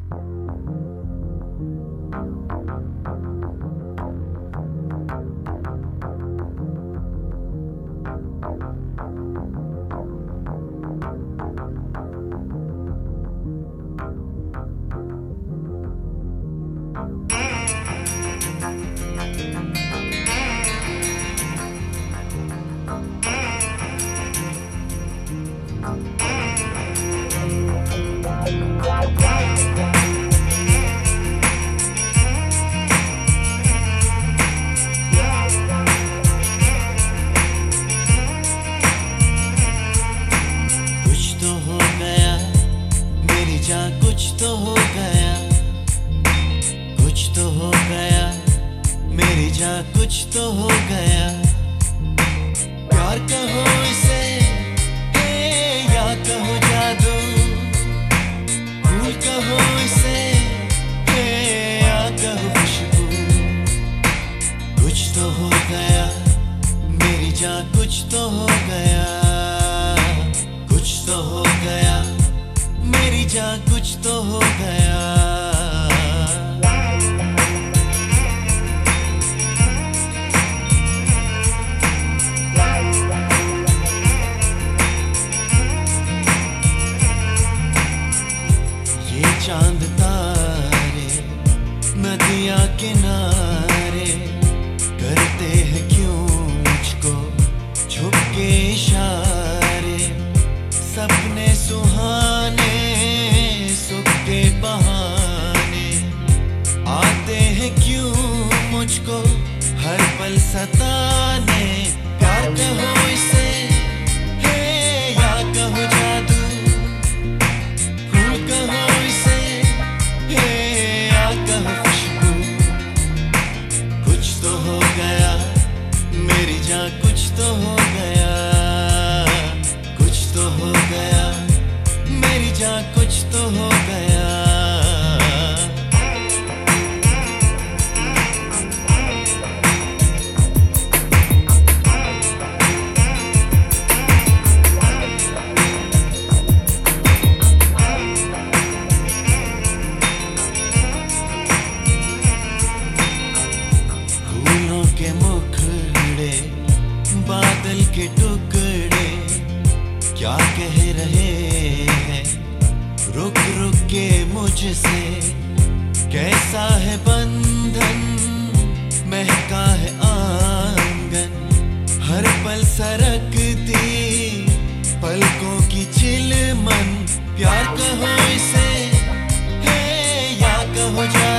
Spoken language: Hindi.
कुछ तो हो गया, कुछ तो हो गया मेरी जान, कुछ तो हो गया। प्यार कहो इसे या कहो जादू, फूल कहो इसे या कहो खुशबू। कुछ तो हो गया मेरी जान, कुछ तो हो गया, कुछ तो हो गया मेरी जान, कुछ तो हो गया। ये चांद तारे नदियां किनारे करते हैं क्यों मुझको छुप के इशारे। सपने सुहाने सुख के बहाने आते हैं क्यों मुझको हर पल सताने। प्यार कहो इसे या कहो जादू, फूल कहो इसे या कहो खुशबू। कुछ तो हो गया मेरी जान, कुछ तो हो गया, कुछ तो हो गया मेरी जान, कुछ तो हो गया। फूलों के मुखड़े बादल के टुकड़े क्या कह रहे हैं रुक रुक के मुझसे। कैसा है बंधन महका है आंगन, हर पल सरकती पलकों की चिलमन। प्यार कहो इसे या कहो जा